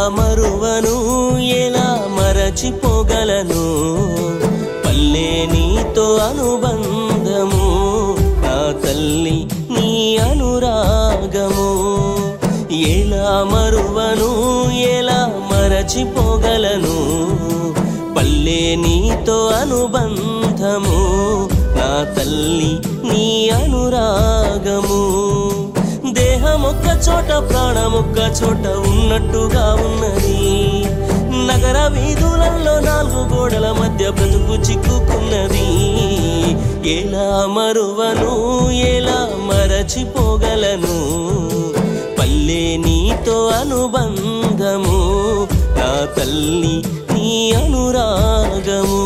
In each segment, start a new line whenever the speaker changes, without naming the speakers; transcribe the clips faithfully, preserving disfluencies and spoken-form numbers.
మరువను ఎలా మరచిపోగలను పల్లె నీతో అనుబంధము నా తల్లి నీ అనురాగము ఎలా మరువను ఎలా మరచిపోగలను పల్లె నీతో అనుబంధము నా తల్లి నీ అనురాగము దేహమొక్క చోట ప్రాణమొక్క చోట ఉన్నట్టుగా ఉన్నది నగర వీధులలో నాలుగు గోడల మధ్య బ్రతుకు చిక్కుకున్నది ఎలా మరువను ఎలా మరచిపోగలను పల్లె నీతో అనుబంధము నా తల్లి నీ అనురాగము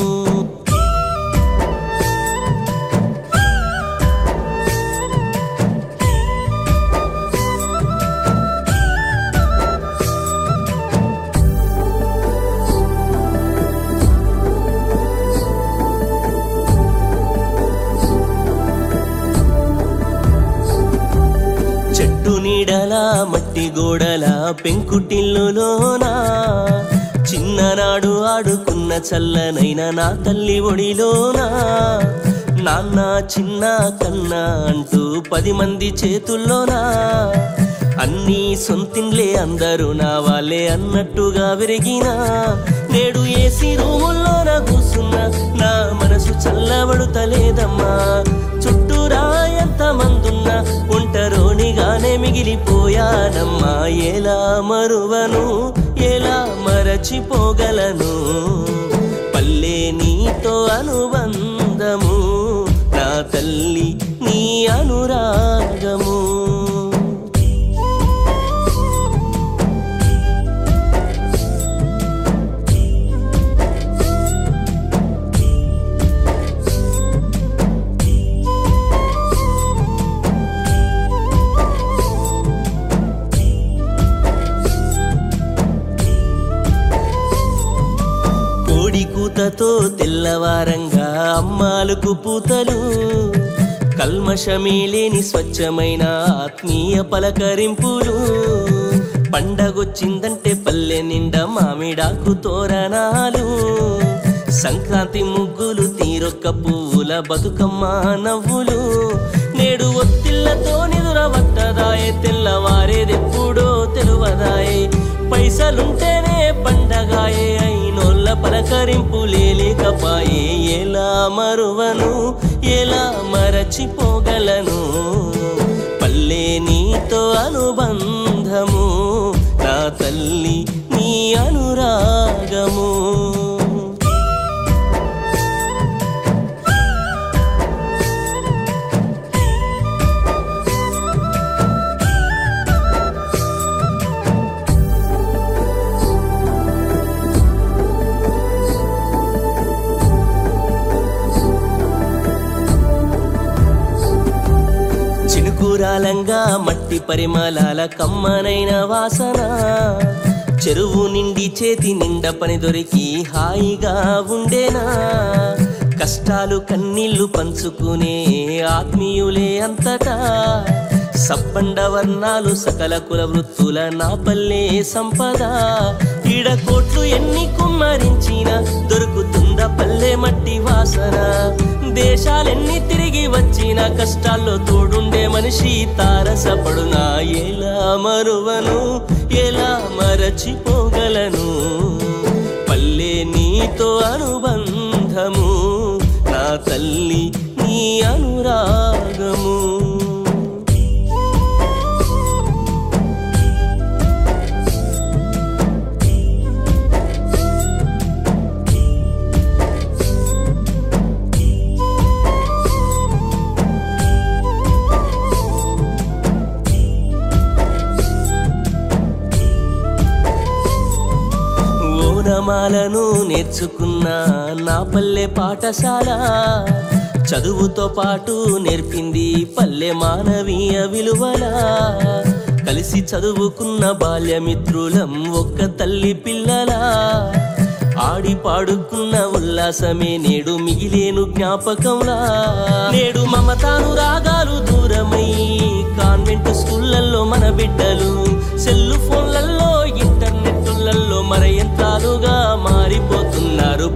నీడల మట్టి గోడల పెంకుటిల్లులోనా చిన్ననాడు ఆడుకున్న చల్లనైన నా తల్లి ఒడిలోనా నాన్న చిన్న కన్నా అంటూ పది మంది చేతుల్లోనా అన్నీ సొంతిండ్లే అందరూ నా వాళ్ళే అన్నట్టుగా విరిగినా నేడు ఏసీ రూముల్లోన కూసున్నా నా మనసు చల్లబడుతలేదమ్మా చుట్టూరా ఎంత మందున్నా ఒంటరోనిగానే మిగిలిపోయానమ్మా ఎలా మరువను ఎలా మరచిపోగలను పల్లె నీతో అనుబంధము నా తల్లి నీ అనురాగము కూతతో తెల్లవారంగా అమ్మాలకు పూతలు కల్మషమే లేని స్వచ్ఛమైన ఆత్మీయ పలకరింపులు పండగొచ్చిందంటే పల్లె నిండా మామిడాకు తోరణాలు సంక్రాంతి ముగ్గులు తీరొక్క పువ్వుల బతుకమ్మ నవ్వులు నేడు ఒత్తిళ్లతో నిదురవట్టదాయే తెల్లవారేదెప్పుడో తెలువదాయే పైసలుంటేనే పండగాయే అయినోళ్ళ పలకరింపులే లేకపాయే ఎలా మరువను ఎలా మరచిపోగలను పల్లె నీతో అనుబంధము నా తల్లి నీ అనురాగము చినుకురాలంగా మట్టి పరిమళాల కమ్మనైన వాసన చెరువు నిండి చేతి నిండా పని దొరికి హాయిగా ఉండేనా కష్టాలు కన్నీళ్లు పంచుకునే ఆత్మీయులే అంతటా సబ్బండ వర్ణాలు సకల కుల వృత్తుల నా పల్లె సంపద ఈడ కోట్లు ఎన్ని కుమ్మరించిన దొరుకుతుందా పల్లె మట్టి వాసన దేశాలెన్ని తిరిగి వచ్చిన కష్టాల్లో తోడుండే మనిషి తారసపడునా ఎలా మరువను ఎలా మరచిపోగలను పల్లె నీతో అనుబంధము నా తల్లి నీ అనురాగము ఓనమాలను నేర్చుకున్న నా పల్లె పాఠశాల చదువుతో పాటు నేర్పింది పల్లె మానవీయ విలువల కలిసి చదువుకున్న బాల్యమిత్రులం ఒక్క తల్లి పిల్లల ఆడి పాడుకున్న ఉల్లాసమే నేడు మిగిలేను జ్ఞాపకంలా నేడు మమతాను రాగాలు దూరమై కాన్వెంట్ స్కూళ్ళల్లో మన బిడ్డలు సెల్లు ఫోన్లలో ఇంటర్నెట్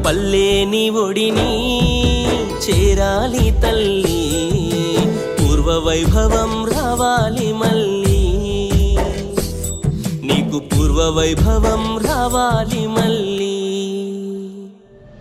పల్లేని ఒడిని చేరాలి తల్లి, పూర్వ వైభవం రావాలి మళ్ళీ, నీకు పూర్వ వైభవం రావాలి మళ్ళీ.